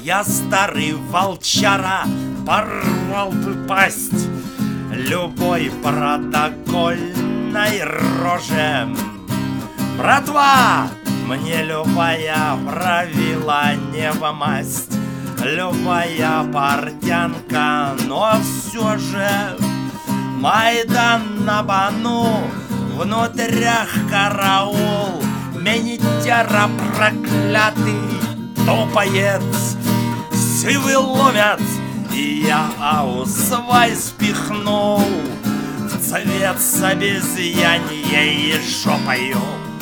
Я старый волчара порвал бы пасть любой протокольной роже. Братва, мне любая правила не в масть, любая портянка, но все же Майдан на бану, внутрях караул, Менитера проклятый топает, сивы ломят, и я аусвай спихнул в цвет с обезьяньей жопою.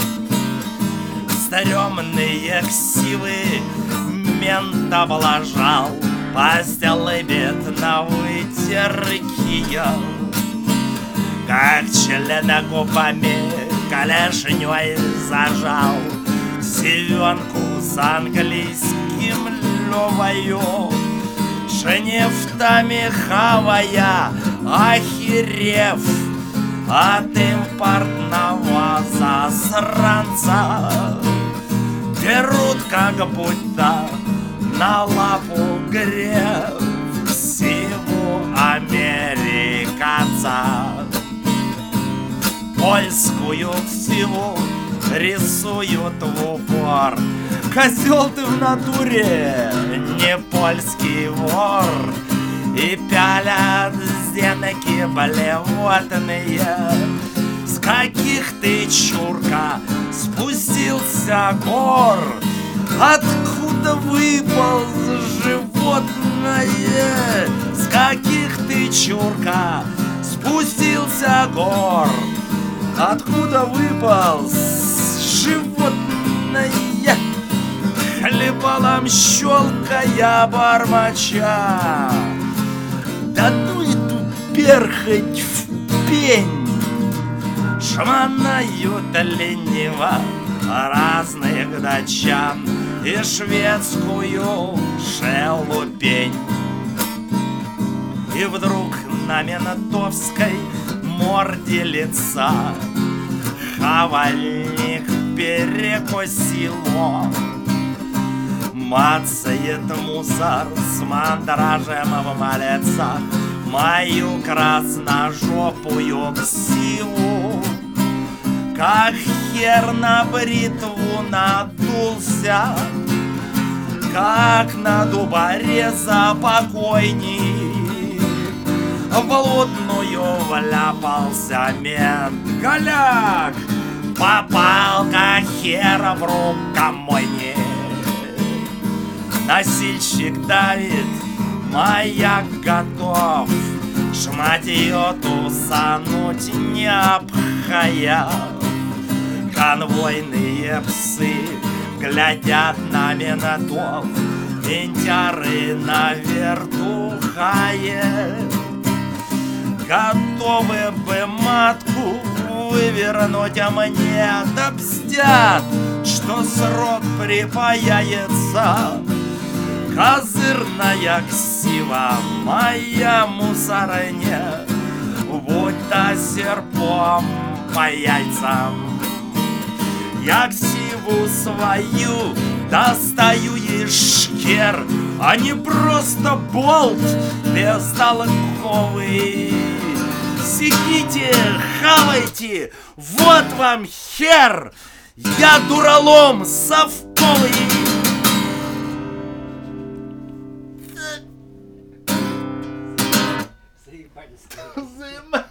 Стрёмные ксивы мент облажал, постелы бедно вытерки, как члена губами клешней зажал сивенку с английским лёвою, шнефтами хавая, охерев от импортного засранца. Берут как будто на лапу греб всего американца. Польскую всего рисуют в упор. Козел ты в натуре, не польский вор. И пялят стенки блевотные. С каких ты, чурка, спустился гор? Откуда выпал животное? С каких ты, чурка, спустился гор? Откуда выпал животное? Хлебалом щелкая бормоча. Да ну эту перхоть в пень! Шмонают лениво разных датчан и шведскую шелупень. И вдруг на ментовской морде лица хавальник перекосило. Мацает мусор с мандражем в малецах мою красножопую ксиву. Как хер на бритву надулся, как на дубореза покойник. В блудную вляпался мент голяк, попал как хера в рукомойник. Носильщик давит, маяк готов, шматье тусануть не обхая. Конвойные псы глядят на ментов, винтяры на вертухае. Готовы бы матку вывернуть, а мне да бздят, что срок припаяется. Козырная ксива моя мусорня, будто серпом по яйцам. Я ксиву свою достаю из шкер, а не просто болт бестолковый. Сидите, хавайте, вот вам хер! Я дуралом совковый! Заебались.